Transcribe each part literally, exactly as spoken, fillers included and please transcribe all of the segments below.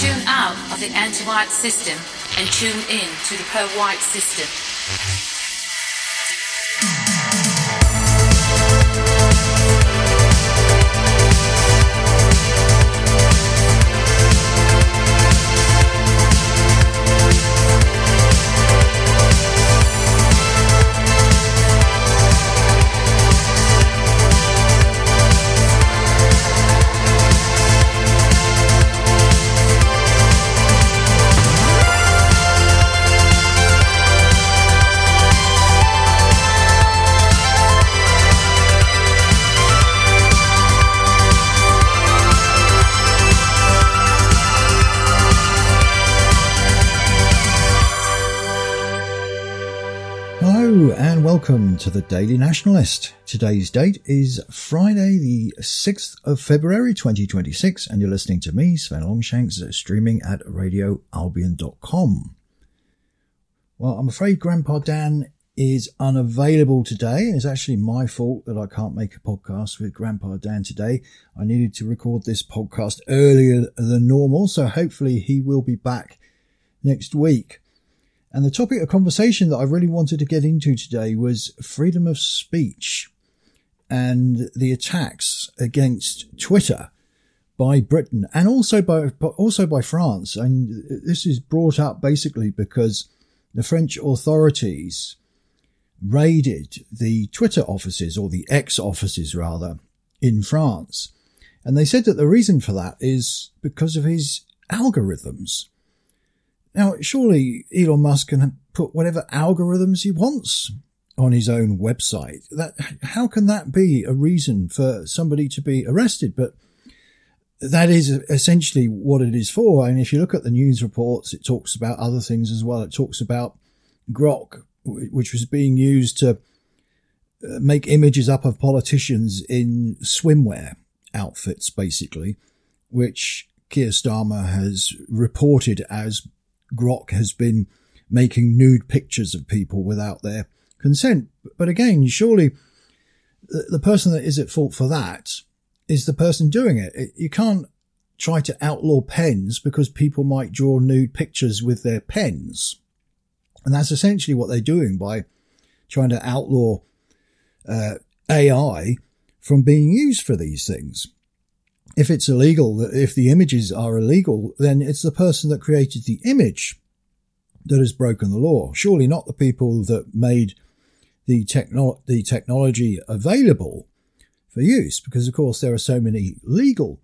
Tune out of the anti-white system and tune in to the pro-white system. And welcome to the Daily Nationalist. Today's date is Friday the sixth of February twenty twenty-six, and you're listening to me, Sven Longshanks, streaming at radio albion dot com. Well, I'm afraid Grandpa Dan is unavailable today. It's actually my fault that I can't make a podcast with Grandpa Dan today. I needed to record this podcast earlier than normal, so hopefully he will be back next week. And the topic of conversation that I really wanted to get into today was freedom of speech and the attacks against Twitter by Britain and also by also by France. And this is brought up basically because the French authorities raided the Twitter offices, or the X offices rather, in France. And they said that the reason for that is because of his algorithms. Now, surely Elon Musk can put whatever algorithms he wants on his own website. That, how can that be a reason for somebody to be arrested? But that is essentially what it is for. And if you look at the news reports, it talks about other things as well. It talks about Grok, which was being used to make images up of politicians in swimwear outfits, basically, which Keir Starmer has reported as Grok has been making nude pictures of people without their consent. But again, surely the person that is at fault for that is the person doing it. You can't try to outlaw pens because people might draw nude pictures with their pens. And that's essentially what they're doing by trying to outlaw uh, A I from being used for these things. If it's illegal, if the images are illegal, then it's the person that created the image that has broken the law. Surely not the people that made the techno- the technology available for use, because of course there are so many legal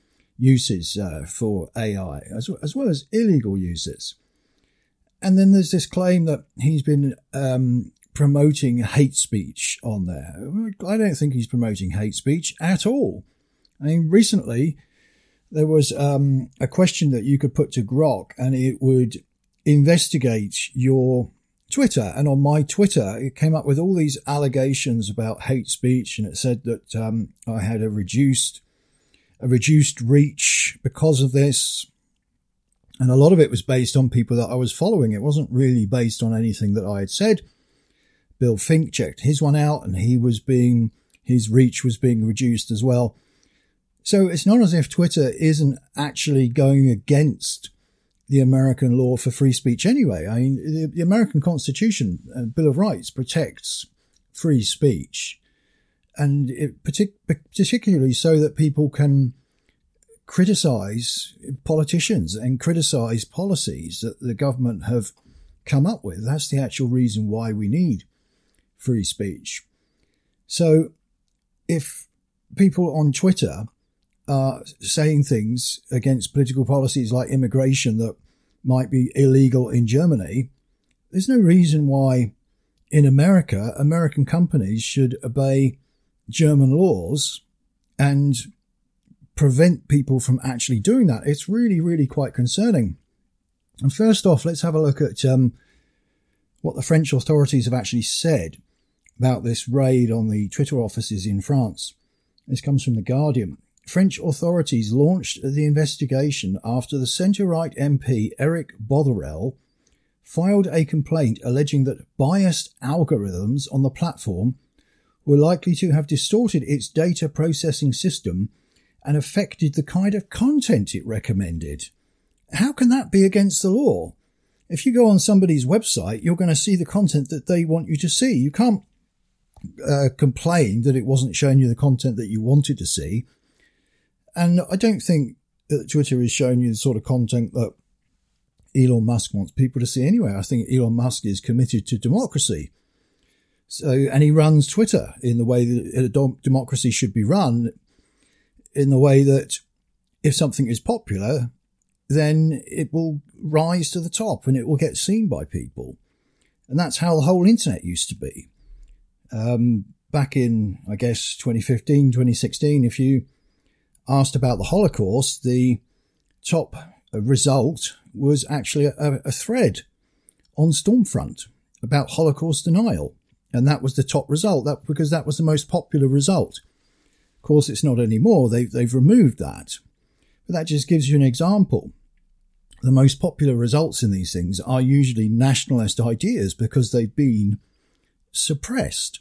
uses uh, for A I as, as well as illegal uses. And then there's this claim that he's been um, promoting hate speech on there. I don't think he's promoting hate speech at all. I mean, recently there was um, a question that you could put to Grok and it would investigate your Twitter. And on my Twitter, it came up with all these allegations about hate speech, and it said that um, I had a reduced, a reduced reach because of this. And a lot of it was based on people that I was following. It wasn't really based on anything that I had said. Bill Fink checked his one out, and he was being, his reach was being reduced as well. So it's not as if Twitter isn't actually going against the American law for free speech anyway. I mean, the, the American Constitution and Bill of Rights protects free speech, and it partic- particularly so that people can criticize politicians and criticize policies that the government have come up with. That's the actual reason why we need free speech. So if people on Twitter are saying things against political policies like immigration that might be illegal in Germany, there's no reason why in America, American companies should obey German laws and prevent people from actually doing that. It's really, really quite concerning. And first off, let's have a look at um, what the French authorities have actually said about this raid on the Twitter offices in France. This comes from The Guardian. French authorities launched the investigation after the centre-right M P Eric Bothwell filed a complaint alleging that biased algorithms on the platform were likely to have distorted its data processing system and affected the kind of content it recommended. how can that be against the law? If you go on somebody's website, you're going to see the content that they want you to see. You can't uh, complain that it wasn't showing you the content that you wanted to see. And I don't think that Twitter is showing you the sort of content that Elon Musk wants people to see anyway. I think Elon Musk is committed to democracy. So, and he runs Twitter in the way that a democracy should be run, in the way that if something is popular, then it will rise to the top and it will get seen by people. And that's how the whole internet used to be. Um, back in, I guess, twenty fifteen, twenty sixteen, if you asked about the Holocaust, the top result was actually a, a thread on Stormfront about Holocaust denial. And that was the top result, that because that was the most popular result. Of course, it's not anymore. They've, they've removed that. But that just gives you an example. The most popular results in these things are usually nationalist ideas because they've been suppressed.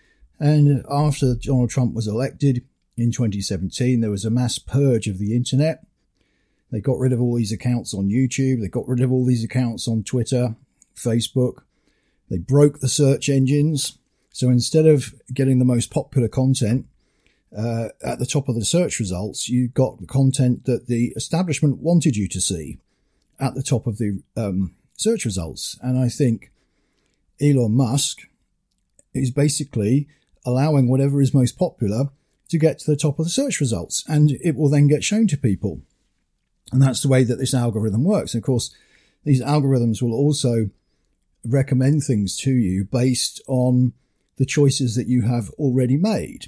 And after Donald Trump was elected in twenty seventeen, there was a mass purge of the internet. They got rid of all these accounts on YouTube. They got rid of all these accounts on Twitter, Facebook. They broke the search engines. So instead of getting the most popular content uh, at the top of the search results, you got the content that the establishment wanted you to see at the top of the um, search results. And I think Elon Musk is basically allowing whatever is most popular to get to the top of the search results, and it will then get shown to people. And that's the way that this algorithm works. And of course, these algorithms will also recommend things to you based on the choices that you have already made.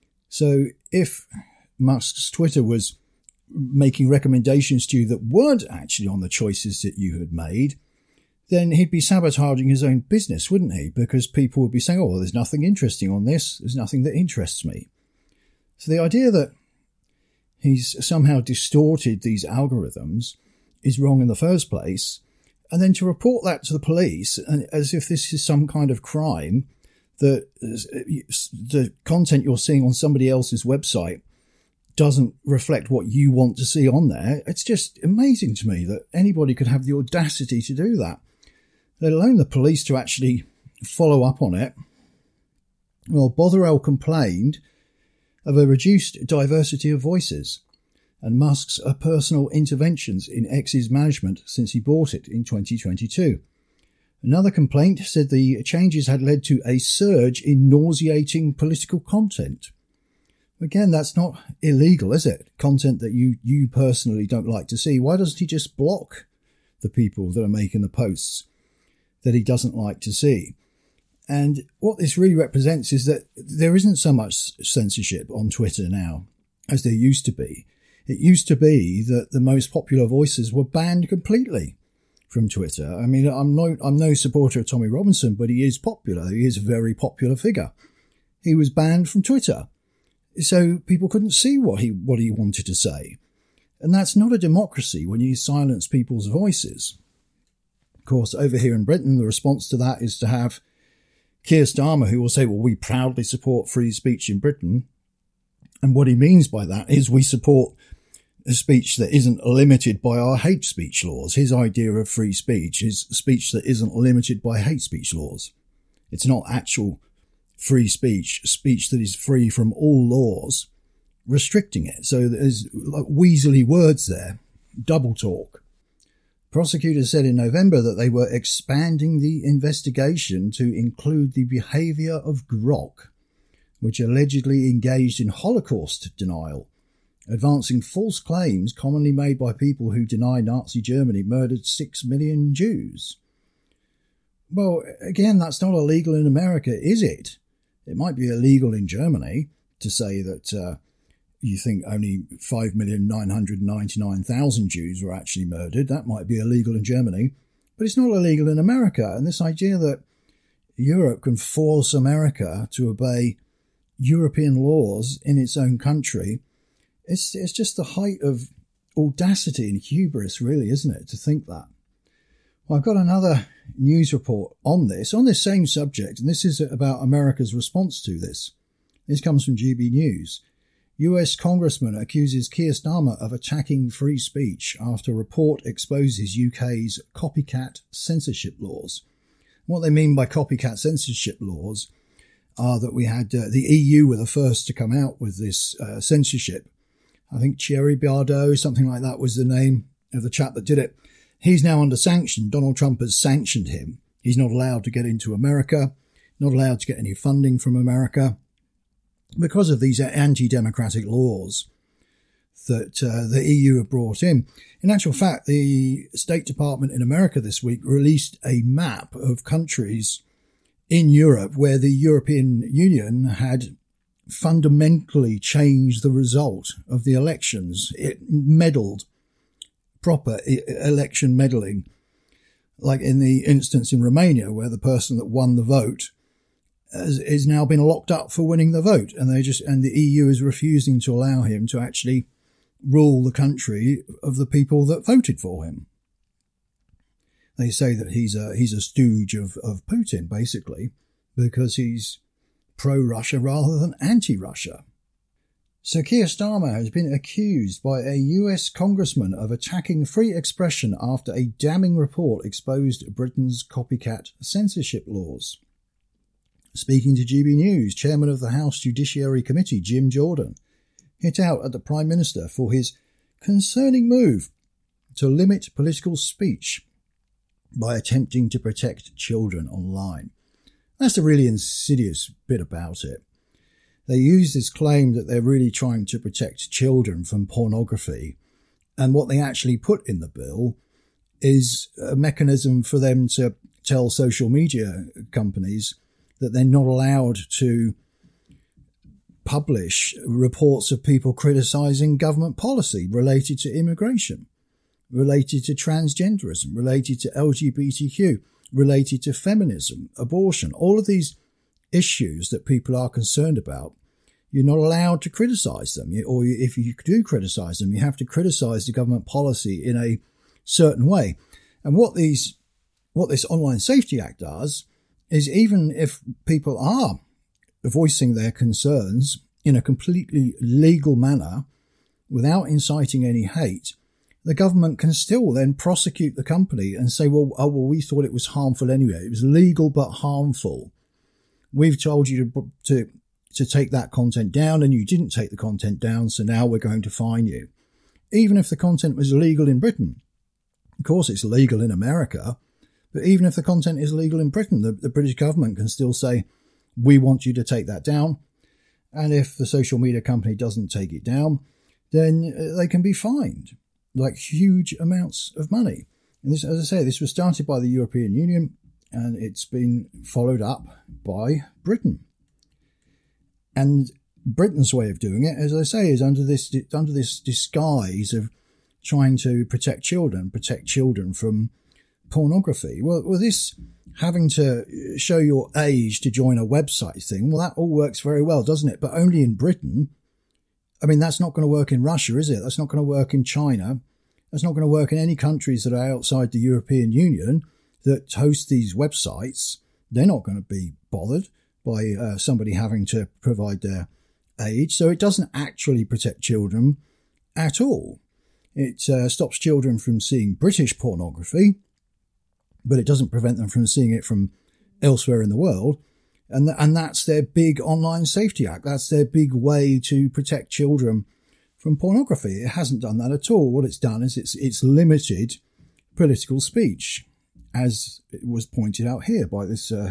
So if Musk's Twitter was making recommendations to you that weren't actually on the choices that you had made, then he'd be sabotaging his own business, wouldn't he? Because people would be saying, oh, well, there's nothing interesting on this. There's nothing that interests me. So the idea that he's somehow distorted these algorithms is wrong in the first place. And then to report that to the police as if this is some kind of crime, that the content you're seeing on somebody else's website doesn't reflect what you want to see on there. It's just amazing to me that anybody could have the audacity to do that, let alone the police to actually follow up on it. Well, Botherell complained of a reduced diversity of voices and Musk's personal interventions in X's management since he bought it in twenty twenty-two. Another complaint said the changes had led to a surge in nauseating political content. Again, that's not illegal, is it? Content that you, you personally don't like to see. Why doesn't he just block the people that are making the posts that he doesn't like to see? And what this really represents is that there isn't so much censorship on Twitter now as there used to be. It used to be that the most popular voices were banned completely from Twitter. I mean, I'm no, I'm no supporter of Tommy Robinson, but he is popular. He is a very popular figure. He was banned from Twitter, so people couldn't see what he what he wanted to say. And that's not a democracy when you silence people's voices. Of course, over here in Britain, the response to that is to have Keir Starmer, who will say, well, we proudly support free speech in Britain. And what he means by that is we support a speech that isn't limited by our hate speech laws. His idea of free speech is speech that isn't limited by hate speech laws. It's not actual free speech, speech that is free from all laws restricting it. So there's like weaselly words there, double talk. Prosecutors said in November that they were expanding the investigation to include the behaviour of Grok, which allegedly engaged in Holocaust denial, advancing false claims commonly made by people who deny Nazi Germany murdered six million Jews. Well, again, that's not illegal in America, is it? It might be illegal in Germany to say that uh, you think only five million nine hundred ninety-nine thousand Jews were actually murdered. That might be illegal in Germany, but it's not illegal in America. And this idea that Europe can force America to obey European laws in its own country, it's, it's just the height of audacity and hubris, really, isn't it, to think that? Well, I've got another news report on this, on this same subject, and this is about America's response to this. This comes from G B News. U S congressman accuses Keir Starmer of attacking free speech after report exposes U K's copycat censorship laws. What they mean by copycat censorship laws are that we had uh, the E U were the first to come out with this uh, censorship. I think Thierry Bardot, something like that was the name of the chap that did it. He's now under sanction. Donald Trump has sanctioned him. He's not allowed to get into America, not allowed to get any funding from America, because of these anti-democratic laws that uh, the E U have brought in. In actual fact, the State Department in America this week released a map of countries in Europe where the European Union had fundamentally changed the result of the elections. It meddled, proper election meddling, like in the instance in Romania where the person that won the vote has, is now been locked up for winning the vote, and they just and the E U is refusing to allow him to actually rule the country of the people that voted for him. They say that he's a he's a stooge of, of Putin, basically, because he's pro-Russia rather than anti-Russia. So Keir Starmer has been accused by a U S congressman of attacking free expression after a damning report exposed Britain's copycat censorship laws. Speaking to G B News, Chairman of the House Judiciary Committee, Jim Jordan, hit out at the Prime Minister for his concerning move to limit political speech by attempting to protect children online. That's the really insidious bit about it. They use this claim that they're really trying to protect children from pornography, and what they actually put in the bill is a mechanism for them to tell social media companies that they're not allowed to publish reports of people criticising government policy related to immigration, related to transgenderism, related to L G B T Q, related to feminism, abortion, all of these issues that people are concerned about. You're not allowed to criticise them, or if you do criticise them, you have to criticise the government policy in a certain way. And what these, what this Online Safety Act does is, even if people are voicing their concerns in a completely legal manner without inciting any hate, the government can still then prosecute the company and say, well, oh, well, we thought it was harmful anyway. It was legal but harmful. We've told you to, to, to take that content down, and you didn't take the content down, so now we're going to fine you. Even if the content was illegal in Britain. Of course, it's legal in America, but even if the content is legal in Britain, the, the British government can still say, we want you to take that down. And if the social media company doesn't take it down, then they can be fined, like huge amounts of money. And this, as I say, this was started by the European Union, and it's been followed up by Britain. And Britain's way of doing it, as I say, is under this under this disguise of trying to protect children, protect children from pornography. Well, well, this having to show your age to join a website thing, well, that all works very well, doesn't it? But only in Britain. I mean, that's not going to work in Russia, is it? That's not going to work in China. That's not going to work in any countries that are outside the European Union that host these websites. They're not going to be bothered by uh, somebody having to provide their age. So it doesn't actually protect children at all. It uh, stops children from seeing British pornography, but it doesn't prevent them from seeing it from elsewhere in the world. And, th- and that's their big Online Safety Act. That's their big way to protect children from pornography. It hasn't done that at all. What it's done is it's it's limited political speech, as it was pointed out here by this uh,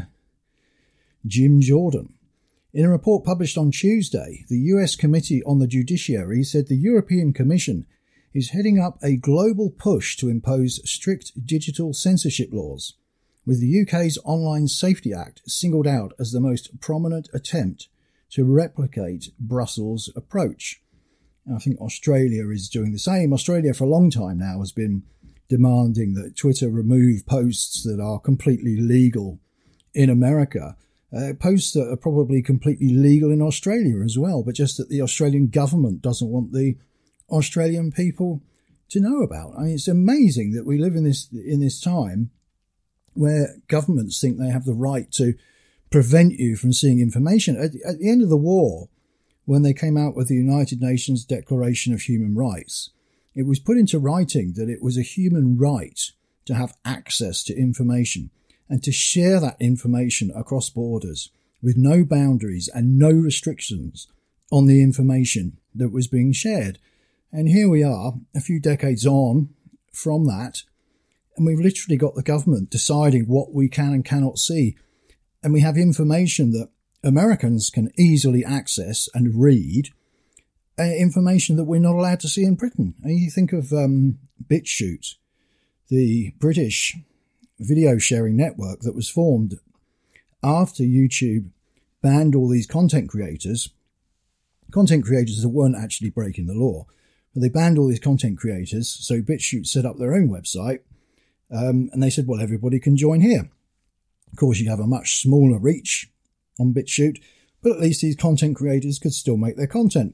Jim Jordan. In a report published on Tuesday, the U S Committee on the Judiciary said the European Commission is heading up a global push to impose strict digital censorship laws, with the U K's Online Safety Act singled out as the most prominent attempt to replicate Brussels' approach. And I think Australia is doing the same. Australia for a long time now has been demanding that Twitter remove posts that are completely legal in America. Uh, posts that are probably completely legal in Australia as well, but just that the Australian government doesn't want the Australian people to know about. I mean, it's amazing that we live in this in this time where governments think they have the right to prevent you from seeing information. At, at the end of the war, when they came out with the United Nations Declaration of Human Rights. It was put into writing that it was a human right to have access to information and to share that information across borders with no boundaries and no restrictions on the information that was being shared. And here we are, a few decades on from that, and we've literally got the government deciding what we can and cannot see. And we have information that Americans can easily access and read, uh, information that we're not allowed to see in Britain. And you think of um, BitChute, the British video sharing network that was formed after YouTube banned all these content creators, content creators that weren't actually breaking the law, but they banned all these content creators. So BitChute set up their own website, um, and they said, well, everybody can join here. Of course, you have a much smaller reach on BitChute, but at least these content creators could still make their content.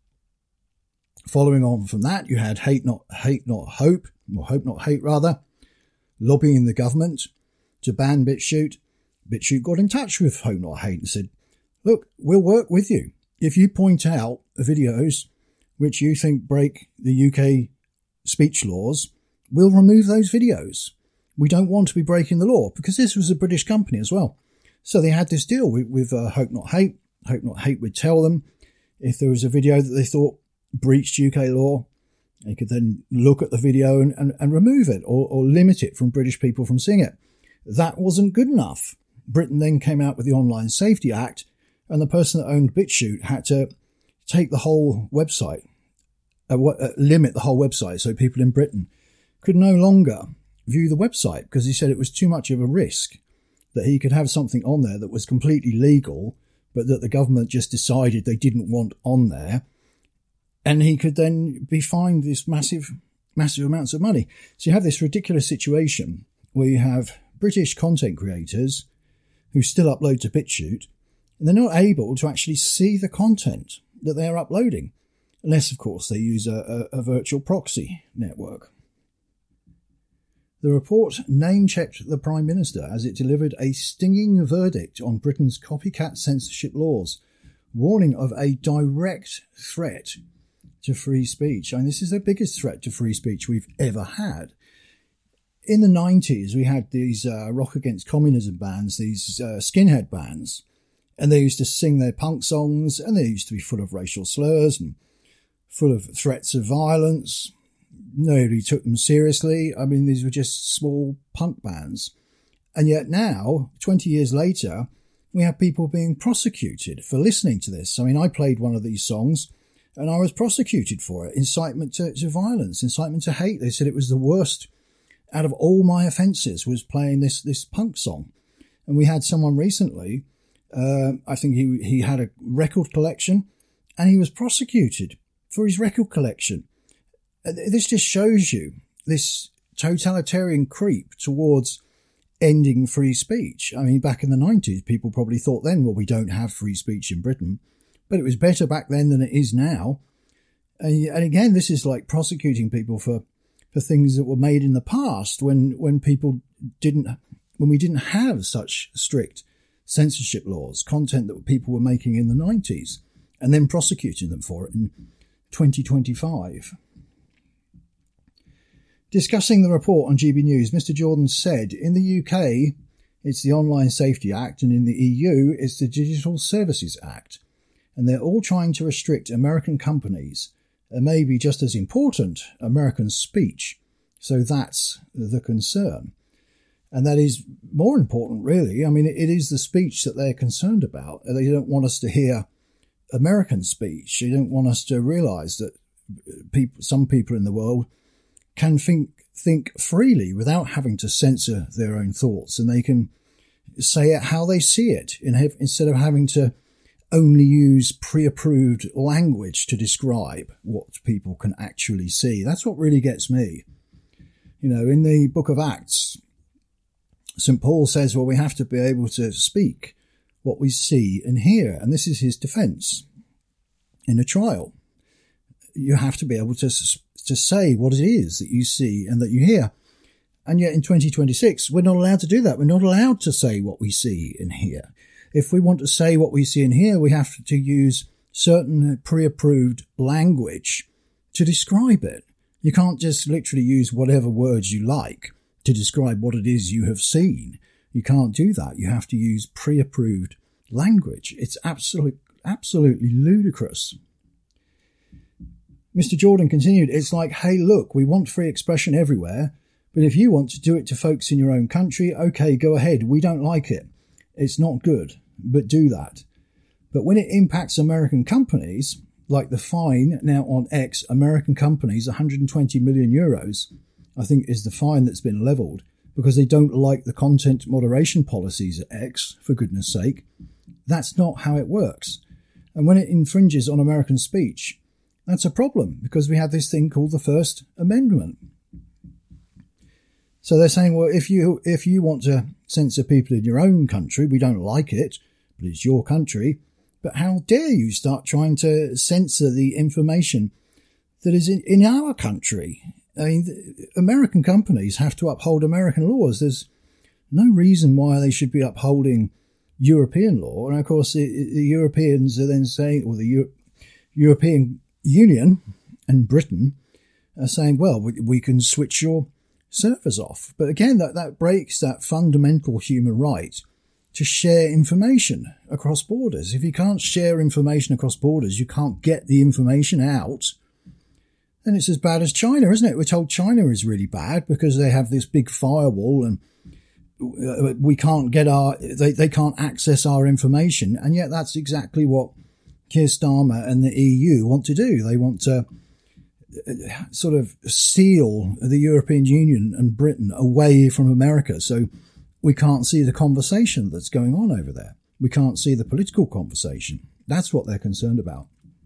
Following on from that, you had Hate Not Hate Not Hope, or Hope Not Hate rather, lobbying the government to ban BitChute. BitChute got in touch with Hope Not Hate and said, look, we'll work with you. If you point out videos which you think break the U K speech laws, we'll remove those videos. We don't want to be breaking the law, because this was a British company as well. So they had this deal with, with uh, Hope Not Hate. Hope Not Hate would tell them if there was a video that they thought breached U K law, they could then look at the video and, and, and remove it or, or limit it from British people from seeing it. That wasn't good enough. Britain then came out with the Online Safety Act, and the person that owned BitChute had to take the whole website, uh, uh, limit the whole website, so people in Britain could no longer view the website, because he said it was too much of a risk that he could have something on there that was completely legal, but that the government just decided they didn't want on there. And he could then be fined this massive, massive amounts of money. So you have this ridiculous situation where you have British content creators who still upload to BitChute, and they're not able to actually see the content that they're uploading, unless, of course, they use a, a, a virtual proxy network. The report name-checked the Prime Minister as it delivered a stinging verdict on Britain's copycat censorship laws, warning of a direct threat to free speech. And this is the biggest threat to free speech we've ever had. In the nineties, we had these uh, rock against communism bands, these uh, skinhead bands, and they used to sing their punk songs, and they used to be full of racial slurs and full of threats of violence. Nobody took them seriously. I mean, these were just small punk bands. And yet now, twenty years later, we have people being prosecuted for listening to this. I mean, I played one of these songs and I was prosecuted for it. Incitement to, to violence, incitement to hate. They said it was the worst out of all my offences, was playing this, this punk song. And we had someone recently, uh, I think he, he had a record collection, and he was prosecuted for his record collection. This just shows you this totalitarian creep towards ending free speech. I mean, back in the nineties, people probably thought then, well, we don't have free speech in Britain, but it was better back then than it is now. And, and again, this is like prosecuting people for, for things that were made in the past when, when people didn't, when we didn't have such strict censorship laws, content that people were making in the nineties, and then prosecuting them for it in twenty twenty-five. Discussing the report on G B News, Mister Jordan said, in the U K, it's the Online Safety Act, and in the E U, it's the Digital Services Act. And they're all trying to restrict American companies, and maybe just as important, American speech. So that's the concern. And that is more important, really. I mean, it is the speech that they're concerned about. They don't want us to hear American speech. They don't want us to realise that people, some people in the world can think think freely without having to censor their own thoughts, and they can say it how they see it instead of having to only use pre-approved language to describe what people can actually see. That's what really gets me. You know, in the book of Acts, Saint Paul says, well, we have to be able to speak what we see and hear, and this is his defense in a trial. You have to be able to to say what it is that you see and that you hear. And yet in twenty twenty-six, we're not allowed to do that. We're not allowed to say what we see and hear. If we want to say what we see and hear, we have to use certain pre-approved language to describe it. You can't just literally use whatever words you like to describe what it is you have seen. You can't do that. You have to use pre-approved language. It's absolute, absolutely ludicrous. Mister Jordan continued, it's like, hey, look, we want free expression everywhere, but if you want to do it to folks in your own country, okay, go ahead. We don't like it. It's not good, but do that. But when it impacts American companies, like the fine now on X, American companies, one hundred twenty million euros, I think is the fine that's been levelled, because they don't like the content moderation policies at X, for goodness sake. That's not how it works. And when it infringes on American speech, that's a problem, because we have this thing called the First Amendment. So they're saying, well, if you if you want to censor people in your own country, we don't like it, but it's your country. But how dare you start trying to censor the information that is in, in our country? I mean, American companies have to uphold American laws. There's no reason why they should be upholding European law. And of course, the, the Europeans are then saying, or the Euro- European Union and Britain are saying, well, we, we can switch your servers off. But again, that, that breaks that fundamental human right to share information across borders. If you can't share information across borders, you can't get the information out, then it's as bad as China, isn't it? We're told China is really bad because they have this big firewall and we can't get our, they, they can't access our information. And yet that's exactly what Keir Starmer and the E U want to do. They want to sort of seal the European Union and Britain away from America. So we can't see the conversation that's going on over there. We can't see the political conversation. That's what they're concerned about.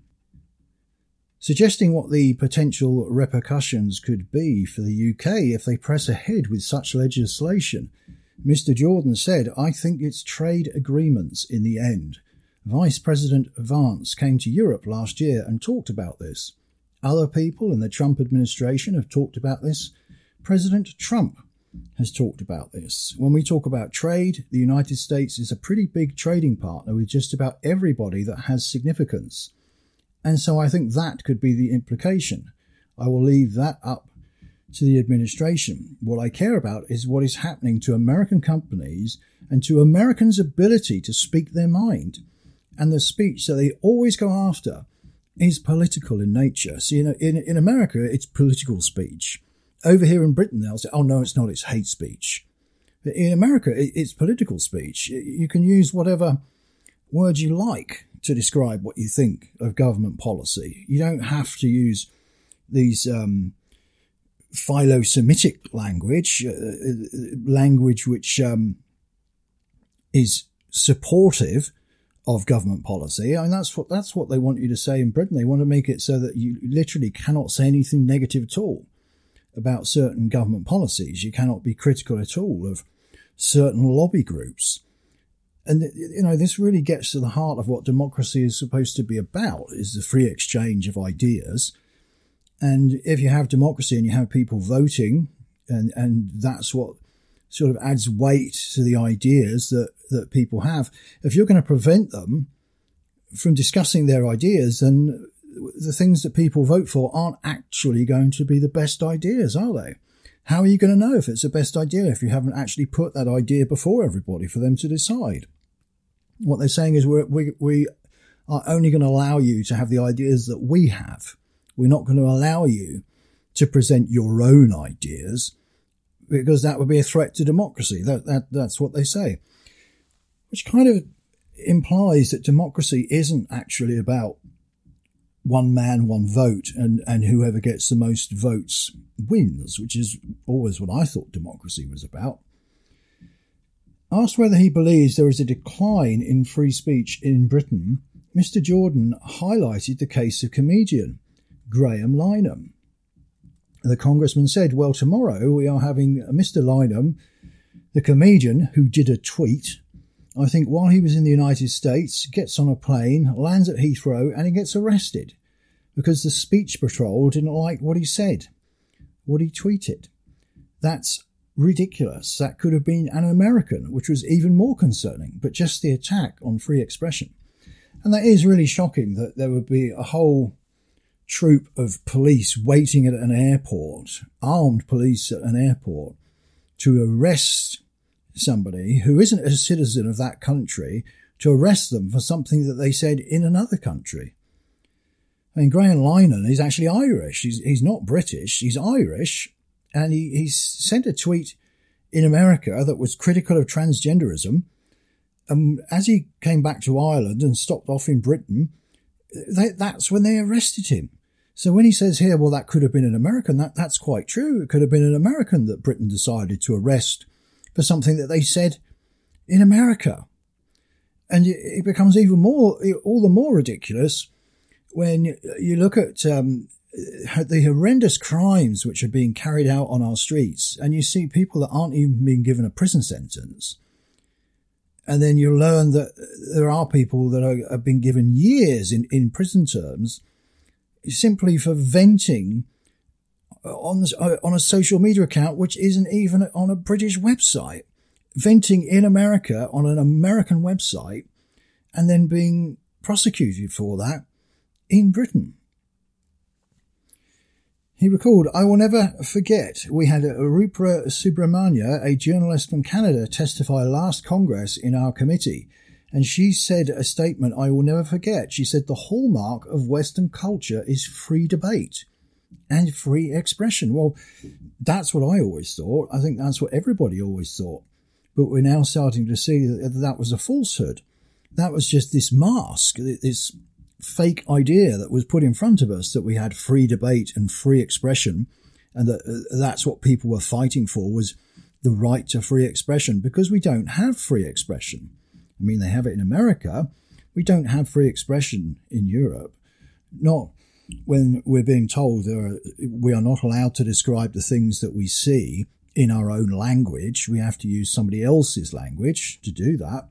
Suggesting what the potential repercussions could be for the U K if they press ahead with such legislation, Mister Jordan said, I think it's trade agreements in the end. Vice President Vance came to Europe last year and talked about this. Other people in the Trump administration have talked about this. President Trump has talked about this. When we talk about trade, the United States is a pretty big trading partner with just about everybody that has significance. And so I think that could be the implication. I will leave that up to the administration. What I care about is what is happening to American companies and to Americans' ability to speak their mind. And the speech that they always go after is political in nature. See, in, in, in America, it's political speech. Over here in Britain, they'll say, oh, no, it's not, it's hate speech. But in America, it, it's political speech. You can use whatever words you like to describe what you think of government policy. You don't have to use these um, philo-Semitic language, uh, language which um, is supportive of government policy. I mean, that's what that's what they want you to say in Britain. They want to make it so that you literally cannot say anything negative at all about certain government policies. You cannot be critical at all of certain lobby groups. And, you know, this really gets to the heart of what democracy is supposed to be about, is the free exchange of ideas. And if you have democracy and you have people voting, and, and that's what sort of adds weight to the ideas that, that people have, if you're going to prevent them from discussing their ideas, then the things that people vote for aren't actually going to be the best ideas, are they? How are you going to know if it's the best idea if you haven't actually put that idea before everybody for them to decide? What they're saying is we're, we we are only going to allow you to have the ideas that we have. We're not going to allow you to present your own ideas because that would be a threat to democracy. That, that that's what they say, which kind of implies that democracy isn't actually about one man, one vote, and, and whoever gets the most votes wins, which is always what I thought democracy was about. Asked whether he believes there is a decline in free speech in Britain, Mister Jordan highlighted the case of comedian Graham Linehan. The congressman said, well, tomorrow we are having Mister Linehan, the comedian who did a tweet, I think while he was in the United States, gets on a plane, lands at Heathrow, and he gets arrested because the speech patrol didn't like what he said, what he tweeted. That's ridiculous. That could have been an American, which was even more concerning, but just the attack on free expression. And that is really shocking that there would be a whole troop of police waiting at an airport, armed police at an airport, to arrest somebody who isn't a citizen of that country, to arrest them for something that they said in another country. I mean, Graham Linehan is actually Irish. He's, he's not British. He's Irish. And he, he sent a tweet in America that was critical of transgenderism. And as he came back to Ireland and stopped off in Britain, they, that's when they arrested him. So when he says here, well, that could have been an American, that, that's quite true. It could have been an American that Britain decided to arrest for something that they said in America. And it becomes even more, all the more ridiculous when you look at um, the horrendous crimes which are being carried out on our streets, and you see people that aren't even being given a prison sentence. And then you learn that there are people that are, have been given years in, in prison terms simply for venting on, on a social media account which isn't even on a British website. Venting in America on an American website and then being prosecuted for that in Britain. He recalled, I will never forget, we had Rupra Subramania, a journalist from Canada, testify last Congress in our committee, and she said a statement I will never forget. She said the hallmark of Western culture is free debate and free expression. Well, that's what I always thought. I think that's what everybody always thought. But we're now starting to see that that was a falsehood. That was just this mask, this fake idea that was put in front of us that we had free debate and free expression, and that that's what people were fighting for, was the right to free expression, because we don't have free expression. I mean, they have it in America. We don't have free expression in Europe. Not when we're being told there are, we are not allowed to describe the things that we see in our own language. We have to use somebody else's language to do that.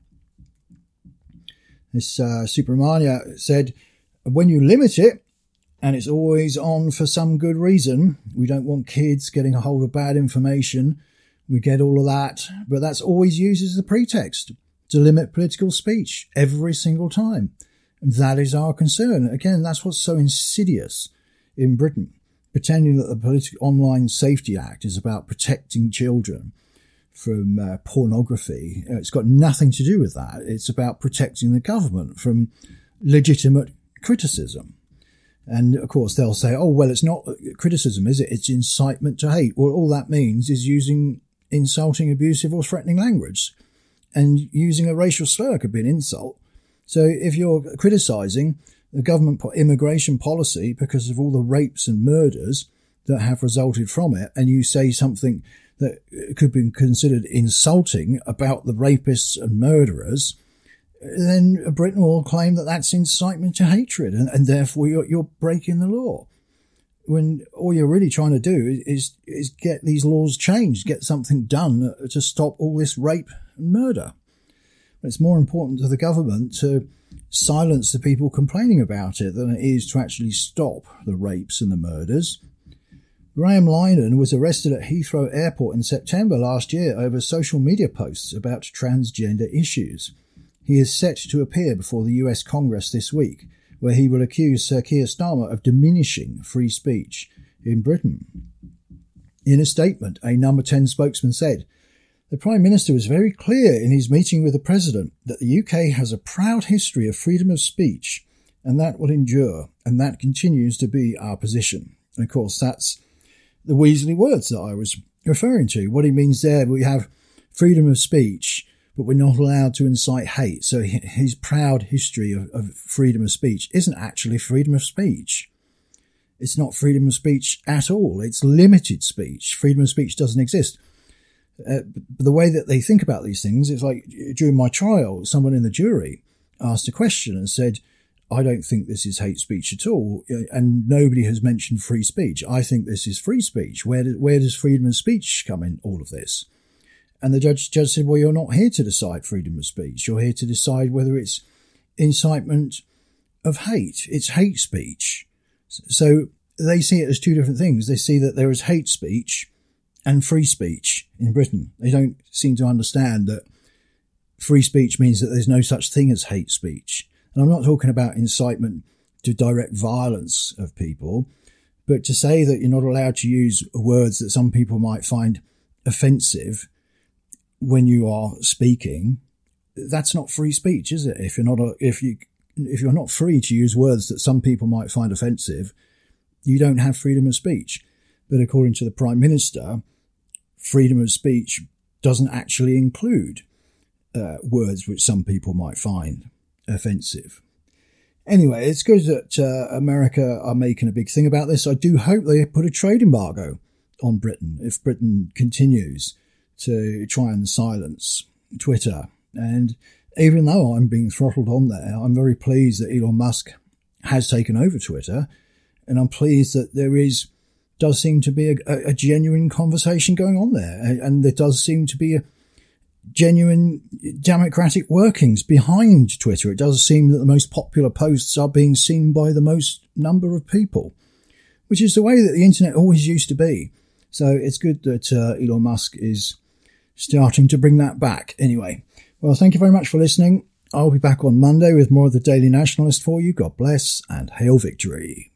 This uh, Subramania said, when you limit it, and it's always on for some good reason, we don't want kids getting a hold of bad information, we get all of that, but that's always used as a pretext to limit political speech every single time. And that is our concern. Again, that's what's so insidious in Britain, pretending that the Political Online Safety Act is about protecting children from uh, pornography. It's got nothing to do with that. It's about protecting the government from legitimate criticism. And of course they'll say, oh, well, it's not criticism, is it? It's incitement to hate. Well, all that means is using insulting, abusive or threatening language. And using a racial slur could be an insult. So if you're criticising the government immigration policy because of all the rapes and murders that have resulted from it, and you say something that could be considered insulting about the rapists and murderers, then Britain will claim that that's incitement to hatred, and, and therefore you're, you're breaking the law. When all you're really trying to do is is get these laws changed, get something done to stop all this rape and murder. It's more important to the government to silence the people complaining about it than it is to actually stop the rapes and the murders. Graham Linehan was arrested at Heathrow Airport in September last year over social media posts about transgender issues. He is set to appear before the U S Congress this week, where he will accuse Sir Keir Starmer of diminishing free speech in Britain. In a statement, a Number ten spokesman said, the Prime Minister was very clear in his meeting with the President that the U K has a proud history of freedom of speech, and that will endure, and that continues to be our position. And of course, that's the Weasley words that I was referring to. What he means there, we have freedom of speech, but we're not allowed to incite hate. So his proud history of, of freedom of speech isn't actually freedom of speech. It's not freedom of speech at all. It's limited speech. Freedom of speech doesn't exist. Uh, the way that they think about these things is like during my trial, someone in the jury asked a question and said, I don't think this is hate speech at all, and nobody has mentioned free speech. I think this is free speech. Where, do, where does freedom of speech come in all of this? And the judge, judge said, well, you're not here to decide freedom of speech. You're here to decide whether it's incitement of hate. It's hate speech. So they see it as two different things. They see that there is hate speech and free speech in Britain. They don't seem to understand that free speech means that there's no such thing as hate speech. And I'm not talking about incitement to direct violence of people, but to say that you're not allowed to use words that some people might find offensive when you are speaking, that's not free speech, is it? If you're not, a, if you, if you're not free to use words that some people might find offensive, you don't have freedom of speech. But according to the Prime Minister, freedom of speech doesn't actually include uh, words which some people might find offensive. Anyway, it's good that uh, America are making a big thing about this. I do hope they put a trade embargo on Britain if Britain continues to try and silence Twitter. And even though I'm being throttled on there, I'm very pleased that Elon Musk has taken over Twitter. And I'm pleased that there is, does seem to be a, a genuine conversation going on there. And, and there does seem to be a genuine democratic workings behind Twitter. It does seem that the most popular posts are being seen by the most number of people, which is the way that the internet always used to be. So it's good that uh, Elon Musk is starting to bring that back. Anyway, well, thank you very much for listening. I'll be back on Monday with more of the Daily Nationalist for you. God bless and hail victory.